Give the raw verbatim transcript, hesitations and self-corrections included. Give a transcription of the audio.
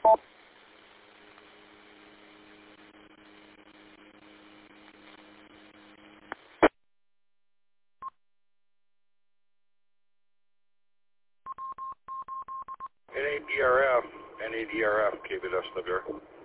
N A D R F, N A D R F, K B S Nadir.